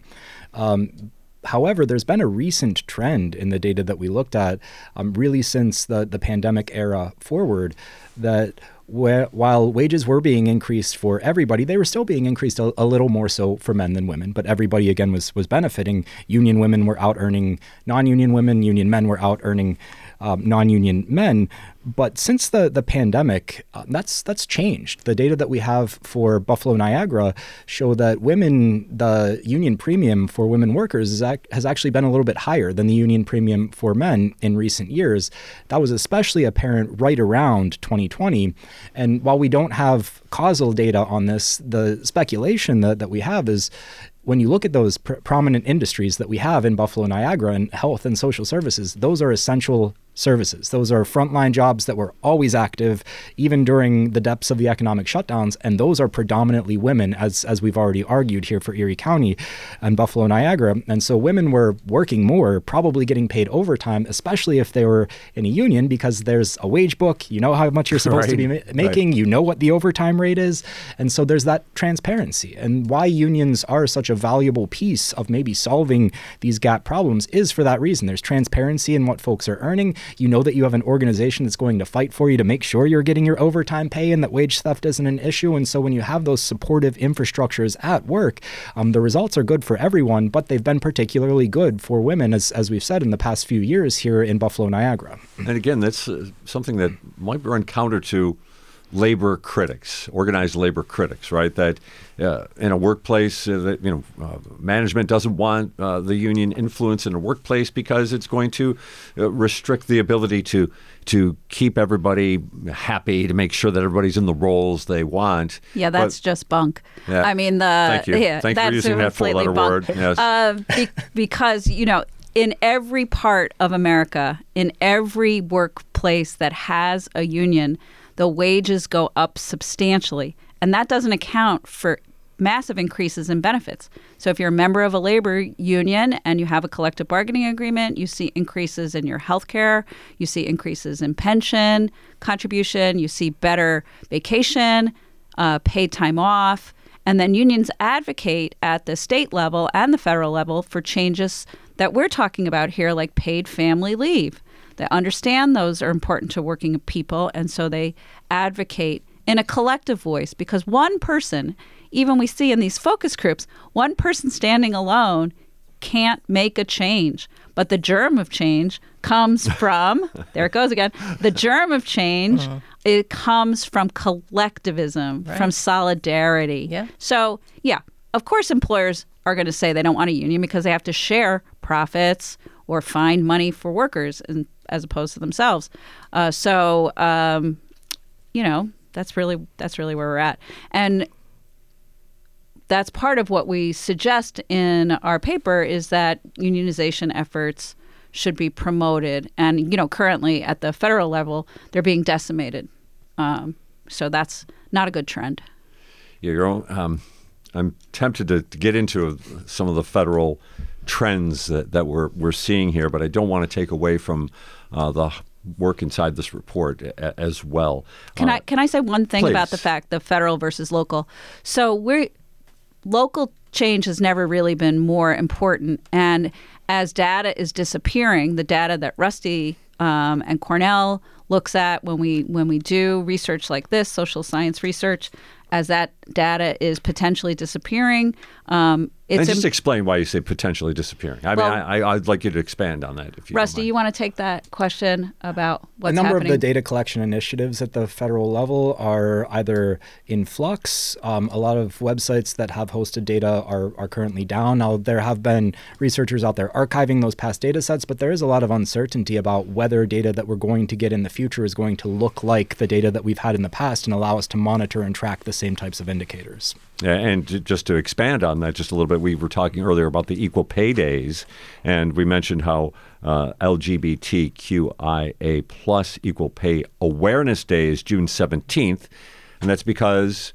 S8: Um, However, there's been a recent trend in the data that we looked at, um, really since the, the pandemic era forward, that wh- while wages were being increased for everybody, they were still being increased a, a little more so for men than women. But everybody, again, was was benefiting. Union women were out earning non-union women. Union men were out earning um, non-union men. But since the the pandemic, uh, that's that's changed. The data that we have for Buffalo Niagara show that women, the union premium for women workers is ac- has actually been a little bit higher than the union premium for men in recent years. That was especially apparent right around twenty twenty. And while we don't have causal data on this, the speculation that, that we have is, when you look at those pr- prominent industries that we have in Buffalo Niagara and health and social services, those are essential services. Those are frontline jobs that were always active, even during the depths of the economic shutdowns. And those are predominantly women, as as we've already argued here for Erie County and Buffalo Niagara. And so women were working more, probably getting paid overtime, especially if they were in a union, because there's a wage book. You know how much you're supposed right. to be ma- making. Right. You know what the overtime rate is. And so there's that transparency. And why unions are such a valuable piece of maybe solving these gap problems is for that reason. There's transparency in what folks are earning. You know that you have an organization that's going to fight for you to make sure you're getting your overtime pay and that wage theft isn't an issue. And so when you have those supportive infrastructures at work, um, the results are good for everyone, but they've been particularly good for women, as, as we've said in the past few years here in Buffalo Niagara.
S6: And again, that's uh, something that might run counter to labor critics, organized labor critics, right? That uh, in a workplace, uh, that you know, uh, management doesn't want uh, the union influence in a workplace because it's going to uh, restrict the ability to to keep everybody happy, to make sure that everybody's in the roles they want.
S9: Yeah, that's but, just bunk.
S6: Yeah.
S9: I mean, the
S6: thank you.
S9: Yeah,
S6: Thanks for using that four-letter word. Yes.
S9: Uh, be- because you know. In every part of America, in every workplace that has a union, the wages go up substantially. And that doesn't account for massive increases in benefits. So if you're a member of a labor union and you have a collective bargaining agreement, you see increases in your health care, you see increases in pension contribution, you see better vacation, uh, paid time off. And then unions advocate at the state level and the federal level for changes that we're talking about here, like paid family leave. They understand those are important to working people, and so they advocate in a collective voice, because one person, even we see in these focus groups, one person standing alone can't make a change. But the germ of change comes from, there it goes again, the germ of change, uh-huh. it comes from collectivism, right. from solidarity.
S7: Yeah.
S9: So, yeah, of course employers are going to say they don't want a union because they have to share profits or find money for workers and, as opposed to themselves. Uh, so, um, you know, that's really that's really where we're at. And that's part of what we suggest in our paper is that unionization efforts should be promoted. And, you know, currently at the federal level, they're being decimated. Um, so that's not a good trend.
S6: Yeah, your own, um, I'm tempted to, to get into some of the federal trends that, that we're, we're seeing here, but I don't want to take away from uh, the work inside this report a, as well.
S9: Can
S6: uh,
S9: I can I say one thing
S6: please.
S9: about the fact the federal versus local? So we're local change has never really been more important. And as data is disappearing, the data that Rusty um, and Cornell looks at when we when we do research like this, social science research, as that data is potentially disappearing. Um, it's
S6: and just
S9: im-
S6: explain why you say potentially disappearing. I
S9: well,
S6: mean, I, I'd like you to expand on that. If you
S9: Rusty, you want to take that question about what's
S8: happening? A number
S9: happening?
S8: of the data collection initiatives at the federal level are either in flux. Um, a lot of websites that have hosted data are, are currently down. Now, there have been researchers out there archiving those past data sets, but there is a lot of uncertainty about whether data that we're going to get in the future is going to look like the data that we've had in the past and allow us to monitor and track the same types of indicators.
S6: Yeah, and just to expand on that just a little bit, we were talking earlier about the equal pay days, and we mentioned how uh, L G B T Q I A plus equal pay awareness day is June seventeenth, and that's because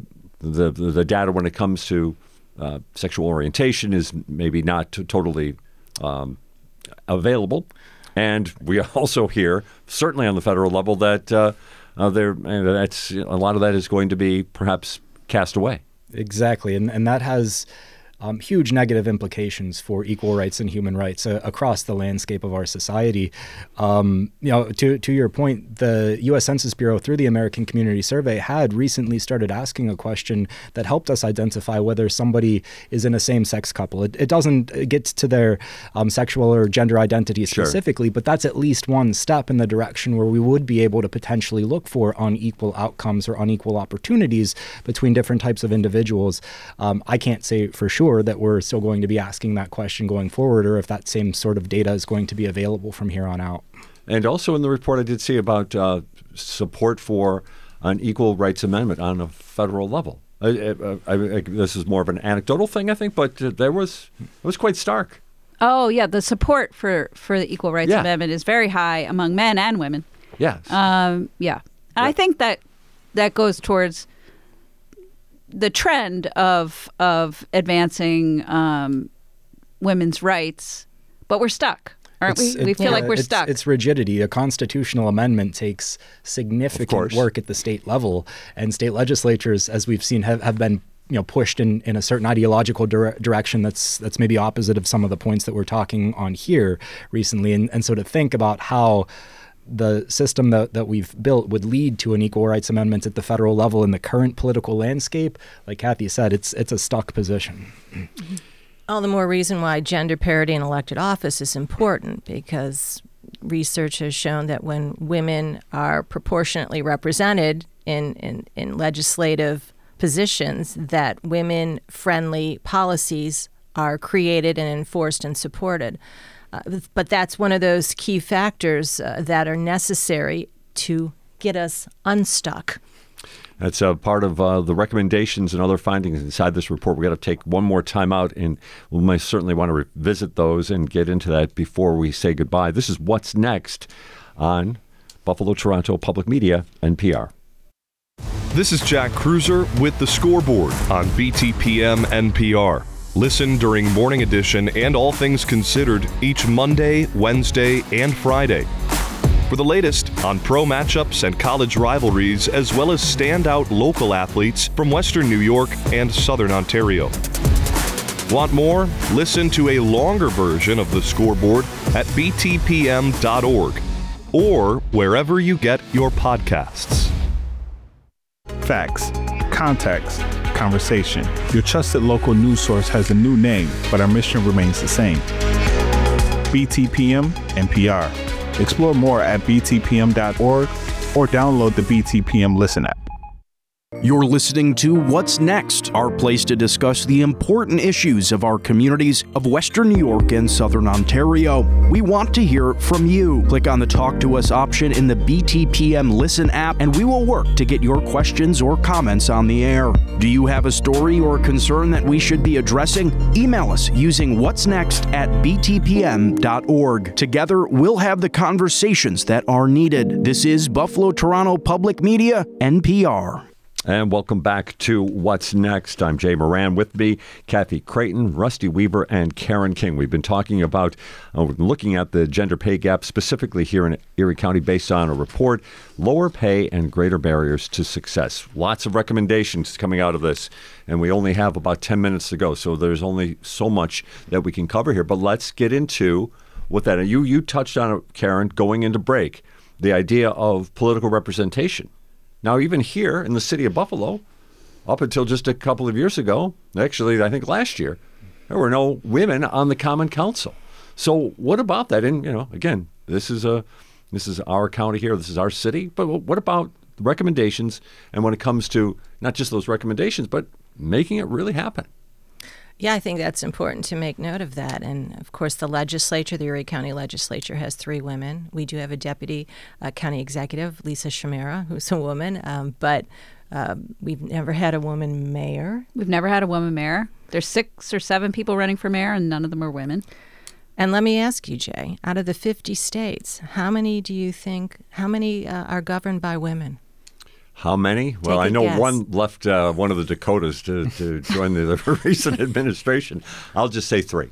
S6: the the, the data when it comes to uh, sexual orientation is maybe not t- totally um, available, and we also hear, certainly on the federal level, that uh, uh, there and that's a lot of that is going to be perhaps cast away.
S8: Exactly, and and that has um, huge negative implications for equal rights and human rights uh, across the landscape of our society. Um, you know, to to your point, the U S Census Bureau, through the American Community Survey, had recently started asking a question that helped us identify whether somebody is in a same-sex couple. It, it doesn't get to their um, sexual or gender identity specifically, sure. but that's at least one step in the direction where we would be able to potentially look for unequal outcomes or unequal opportunities between different types of individuals. Um, I can't say for sure that we're still going to be asking that question going forward, or if that same sort of data is going to be available from here on out.
S6: And also in the report I did see about uh, support for an equal rights amendment on a federal level. I, I, I, I, this is more of an anecdotal thing, I think, but uh, there was it was quite stark.
S9: Oh, yeah. The support for, for the Equal Rights yeah. Amendment is very high among men and women.
S6: Yes.
S9: Um, yeah. And yeah. I think that that goes towards the trend of of advancing um, women's rights, but we're stuck, aren't
S8: it's,
S9: we? We
S8: it,
S9: feel
S8: yeah,
S9: like we're
S8: it's,
S9: stuck.
S8: It's rigidity. A constitutional amendment takes significant work at the state level, and state legislatures, as we've seen, have, have been you know pushed in, in a certain ideological dire- direction that's that's maybe opposite of some of the points that we're talking on here recently. And, and so to think about how the system that, that we've built would lead to an equal rights amendment at the federal level in the current political landscape, like Kathy said, it's it's a stuck position.
S7: All the more reason why gender parity in elected office is important, because research has shown that when women are proportionately represented in, in, in legislative positions, that women-friendly policies are created and enforced and supported. Uh, but that's one of those key factors uh, that are necessary to get us unstuck.
S6: That's a part of uh, the recommendations and other findings inside this report. We've got to take one more time out, and we might certainly want to revisit those and get into that before we say goodbye. This is What's Next on Buffalo Toronto Public Media, N P R.
S12: This is Jack Cruiser with The Scoreboard on B T P M N P R. Listen during Morning Edition and All Things Considered each Monday, Wednesday, and Friday. For the latest on pro matchups and college rivalries, as well as standout local athletes from Western New York and Southern Ontario. Want more? Listen to a longer version of The Scoreboard at b t p m dot org or wherever you get your podcasts.
S13: Facts, context, conversation. Your trusted local news source has a new name, but our mission remains the same. B T P M N P R. Explore more at b t p m dot org or download the B T P M Listen app.
S11: You're listening to What's Next, our place to discuss the important issues of our communities of Western New York and Southern Ontario. We want to hear from you. Click on the Talk to Us option in the B T P M Listen app, and we will work to get your questions or comments on the air. Do you have a story or concern that we should be addressing? Email us using what's next at b t p m dot org. Together, we'll have the conversations that are needed. This is Buffalo Toronto Public Media, N P R.
S6: And welcome back to What's Next. I'm Jay Moran. With me, Kathy Creighton, Rusty Weaver, and Karen King. We've been talking about, uh, looking at the gender pay gap specifically here in Erie County based on a report, Lower Pay and Greater Barriers to Success. Lots of recommendations coming out of this, and we only have about ten minutes to go, so there's only so much that we can cover here. But let's get into what that, you, you touched on it, Karen, going into break, the idea of political representation. Now, even here in the city of Buffalo, up until just a couple of years ago, actually, I think last year, there were no women on the Common Council. So what about that? And, you know, again, this is a this is our county here. This is our city. But what about recommendations? And when it comes to not just those recommendations, but making it really happen?
S7: Yeah, I think that's important to make note of that. And of course, the legislature, the Erie County Legislature, has three women. We do have a deputy uh, county executive, Lisa Shamera, who's a woman, um, but uh, we've never had a woman mayor.
S9: We've never had a woman mayor. There's six or seven people running for mayor, and none of them are women.
S7: And let me ask you, Jay, out of the fifty states, how many do you think, how many uh, are governed by women?
S6: How many? Well, I know guess. one left uh, one of the Dakotas to, to join the, the recent administration. I'll just say three.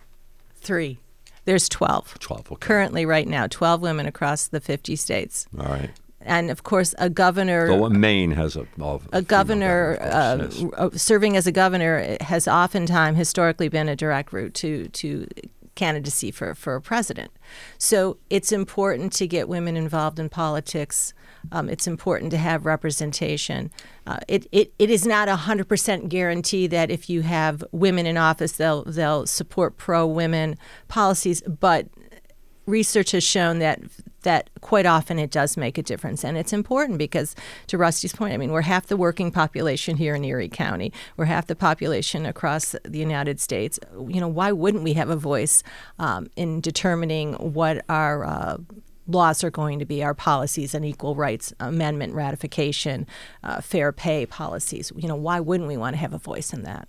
S7: Three. There's twelve.
S6: twelve, okay.
S7: Currently, right now, twelve women across the fifty states.
S6: All right.
S7: And, of course, a governor...
S6: So Maine has a... a,
S7: a governor, uh, yes. serving as a governor has oftentimes historically been a direct route to... to candidacy for, for a president. So it's important to get women involved in politics. Um, it's important to have representation. Uh, it, it it is not a one hundred percent guarantee that if you have women in office, they'll they'll support pro-women policies, but research has shown that that quite often it does make a difference. And it's important because, to Rusty's point, I mean, we're half the working population here in Erie County. We're half the population across the United States. You know, why wouldn't we have a voice um, in determining what our uh, laws are going to be, our policies and equal rights amendment ratification, uh, fair pay policies? You know, why wouldn't we want to have a voice in that?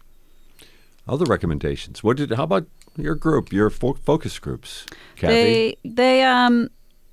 S6: Other recommendations. What did? How about your group, your fo- focus groups, Kathy?
S9: They, they, um,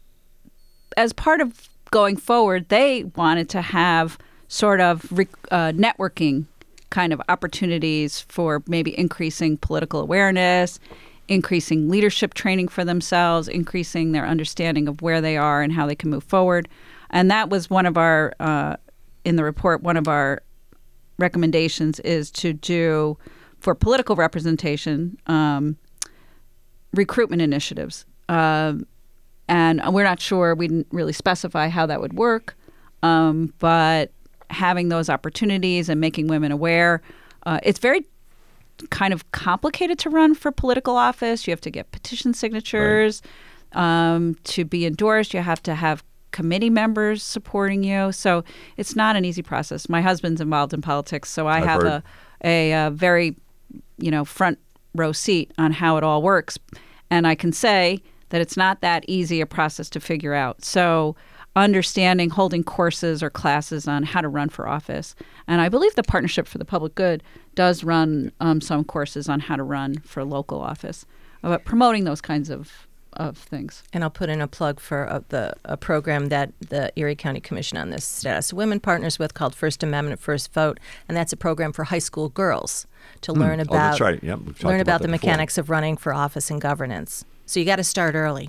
S9: as part of going forward, they wanted to have sort of re- uh, networking kind of opportunities for maybe increasing political awareness, increasing leadership training for themselves, increasing their understanding of where they are and how they can move forward. And that was one of our, uh, in the report, one of our recommendations is to do, for political representation, um, recruitment initiatives. Uh, and we're not sure, we didn't really specify how that would work, um, but having those opportunities and making women aware, uh, it's very kind of complicated to run for political office. You have to get petition signatures. Right. Um, to be endorsed, you have to have committee members supporting you. So it's not an easy process. My husband's involved in politics, so I I've have a, a, a very, you know, front row seat on how it all works. And I can say that it's not that easy a process to figure out. So understanding, holding courses or classes on how to run for office. And I believe the Partnership for the Public Good does run um, some courses on how to run for local office, about promoting those kinds of of things.
S7: And I'll put in a plug for uh, the a program that the Erie County Commission on this Status of Women partners with called First Amendment First Vote, and that's a program for high school girls to mm. learn about
S6: oh, that's right. Yep.
S7: learn about,
S6: about
S7: the
S6: before.
S7: mechanics of running for office and governance. So you got to start early.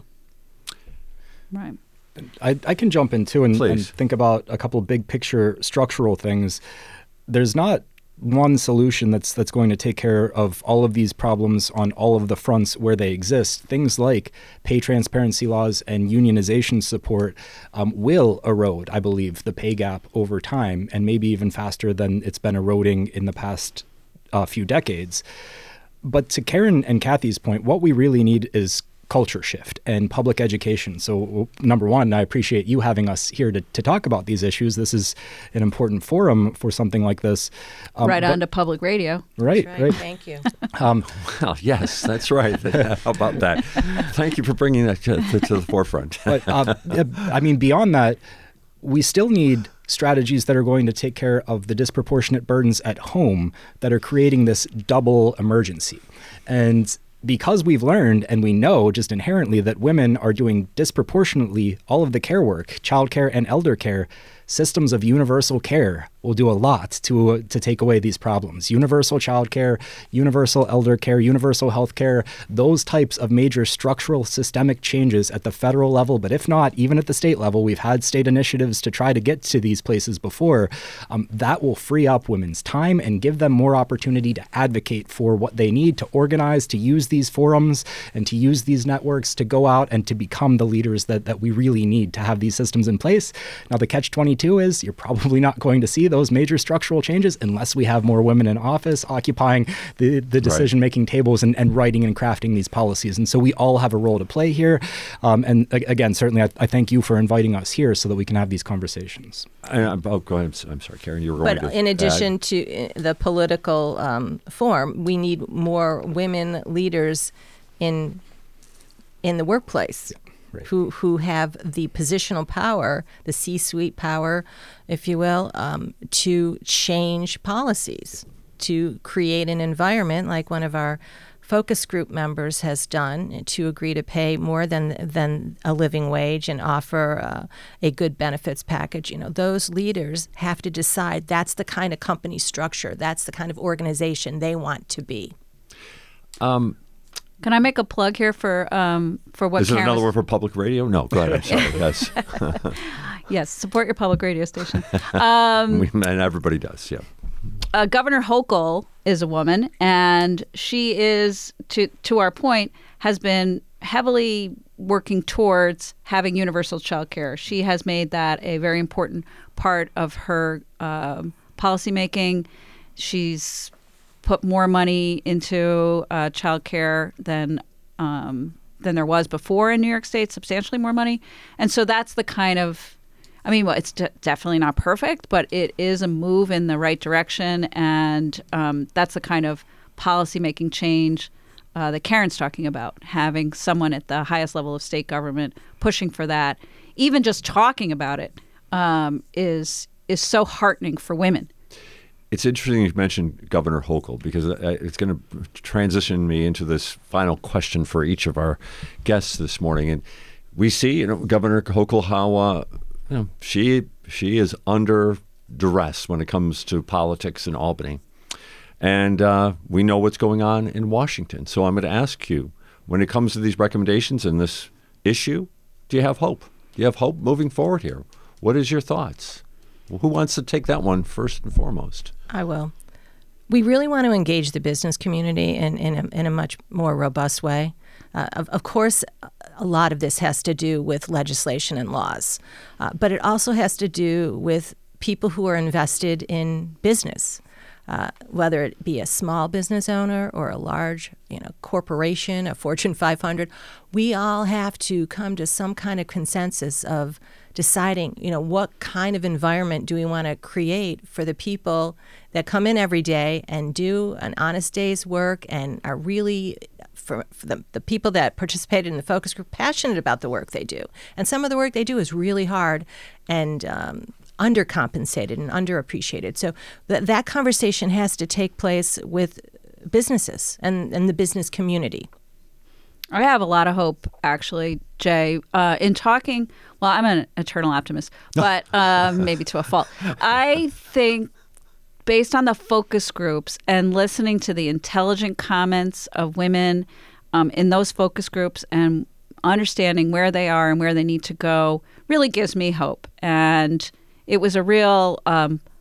S9: Right.
S8: I, I can jump in too and, and
S6: Please.
S8: think about a couple of big picture structural things. There's not one solution that's that's going to take care of all of these problems on all of the fronts where they exist. Things like pay transparency laws and unionization support um, will erode, I believe, the pay gap over time, and maybe even faster than it's been eroding in the past uh, few decades. But to Karen and Kathy's point, what we really need is culture shift and public education. So number one, I appreciate you having us here to, to talk about these issues. This is an important forum for something like this.
S9: Um, right on to public radio.
S8: Right,
S7: right.
S8: right.
S7: Thank you.
S6: Um, well, yes, that's right. How about that? Thank you for bringing that to, to, to the forefront.
S8: But uh, I mean, beyond that, we still need strategies that are going to take care of the disproportionate burdens at home that are creating this double emergency. And because we've learned and we know just inherently that women are doing disproportionately all of the care work, childcare and elder care, systems of universal care will do a lot to uh, to take away these problems. Universal childcare, universal elder care, universal health care, those types of major structural systemic changes at the federal level, but if not, even at the state level, we've had state initiatives to try to get to these places before, um, that will free up women's time and give them more opportunity to advocate for what they need, to organize, to use these forums, and to use these networks to go out and to become the leaders that, that we really need to have these systems in place. Now, the catch twenty-two is you're probably not going to see those major structural changes unless we have more women in office occupying the, the decision-making right. tables and, and writing and crafting these policies. And so we all have a role to play here. Um, and again, certainly I, I thank you for inviting us here so that we can have these conversations.
S6: I, oh, go ahead. I'm sorry, Karen, you were going
S7: but
S6: to
S7: in addition
S6: add.
S7: to the political um, form, we need more women leaders in in the workplace. Yeah. Right. Who who have the positional power, the C-suite power, if you will, um, to change policies, to create an environment like one of our focus group members has done, to agree to pay more than than a living wage and offer uh, a good benefits package. You know, those leaders have to decide that's the kind of company structure, that's the kind of organization they want to be.
S6: Um.
S9: Can I make a plug here for um, for what?
S6: Is it
S9: Karen
S6: another
S9: was...
S6: word for public radio? No, go ahead. I'm sorry. Yes.
S9: Yes, support your public radio station. Um,
S6: we, and everybody does. Yeah.
S9: Uh, Governor Hochul is a woman, and she is, to to our point, has been heavily working towards having universal child care. She has made that a very important part of her um, policymaking. She's put more money into uh, child care than um, than there was before in New York State, substantially more money. And so that's the kind of, I mean, well, it's de- definitely not perfect, but it is a move in the right direction. And um, that's the kind of policymaking change uh, that Karen's talking about, having someone at the highest level of state government pushing for that. Even just talking about it um, is is so heartening for women.
S6: It's interesting you mentioned Governor Hochul, because it's going to transition me into this final question for each of our guests this morning. And we see, you know, Governor Hochul, how uh, you know, she she is under duress when it comes to politics in Albany, and uh, we know what's going on in Washington. So I'm going to ask you, when it comes to these recommendations and this issue, do you have hope? Do you have hope moving forward here? What is your thoughts? Who wants to take that one first and foremost?
S7: I will. We really want to engage the business community in, in, a, in a much more robust way. Uh, of, of course, a lot of this has to do with legislation and laws, uh, but it also has to do with people who are invested in business, uh, whether it be a small business owner or a large, you know, corporation, a Fortune five hundred. We all have to come to some kind of consensus of deciding, you know, what kind of environment do we want to create for the people that come in every day and do an honest day's work and are really, for, for the, the people that participated in the focus group, passionate about the work they do. And some of the work they do is really hard and um, undercompensated and underappreciated. So th- that conversation has to take place with businesses and, and the business community.
S9: I have a lot of hope, actually, Jay. Uh, in talking, well, I'm an eternal optimist, but um, maybe to a fault. I think based on the focus groups and listening to the intelligent comments of women um, in those focus groups and understanding where they are and where they need to go really gives me hope. And it was a real um,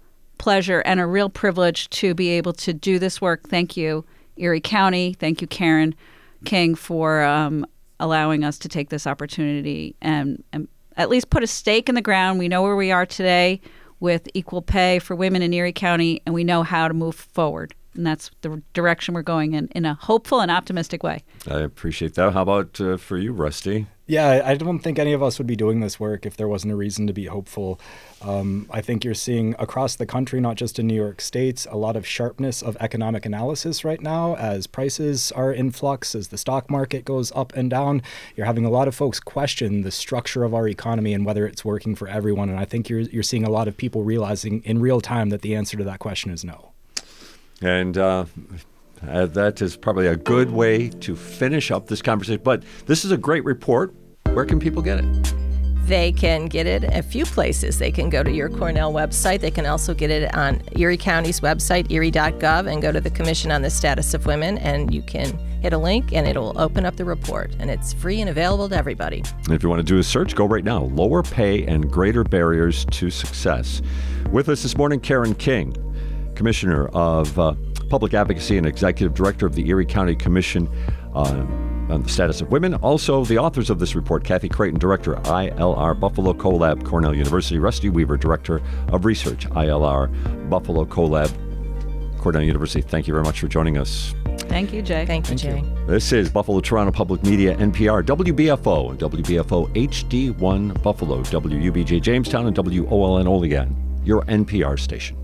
S9: pleasure and a real privilege to be able to do this work. Thank you, Erie County. Thank you, Karen King, for um, allowing us to take this opportunity and, and at least put a stake in the ground. We know where we are today with equal pay for women in Erie County, and we know how to move forward. And that's the direction we're going in, in a hopeful and optimistic way.
S6: I appreciate that. How about uh, for you, Rusty?
S8: Yeah, I don't think any of us would be doing this work if there wasn't a reason to be hopeful. Um, I think you're seeing across the country, not just in New York State, a lot of sharpness of economic analysis right now as prices are in flux, as the stock market goes up and down. You're having a lot of folks question the structure of our economy and whether it's working for everyone. And I think you're you're seeing a lot of people realizing in real time that the answer to that question is no.
S6: And uh, uh, that is probably a good way to finish up this conversation. But this is a great report. Where can people get it?
S7: They can get it a few places. They can go to your Cornell website. They can also get it on Erie County's website, erie dot gov, and go to the Commission on the Status of Women, and you can hit a link, and it'll open up the report. And it's free and available to everybody.
S6: And if you want to do a search, go right now. Lower Pay and Greater Barriers to Success. With us this morning, Karen King, Commissioner of uh, Public Advocacy and Executive Director of the Erie County Commission uh, on the Status of Women. Also, the authors of this report, Kathy Creighton, Director, I L R Buffalo CoLab, Cornell University. Rusty Weaver, Director of Research, I L R Buffalo CoLab, Cornell University. Thank you very much for joining us.
S9: Thank you, Jay.
S7: Thank you, Jay.
S6: This is Buffalo Toronto Public Media, N P R, W B F O, and W B F O H D one Buffalo, W U B J Jamestown, and W O L N Olean, your N P R station.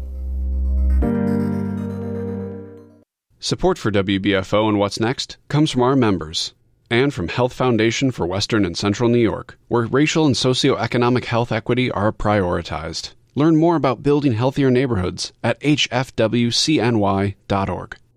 S1: Support for W B F O and What's Next comes from our members and from Health Foundation for Western and Central New York, where racial and socioeconomic health equity are prioritized. Learn more about building healthier neighborhoods at h f w c n y dot org.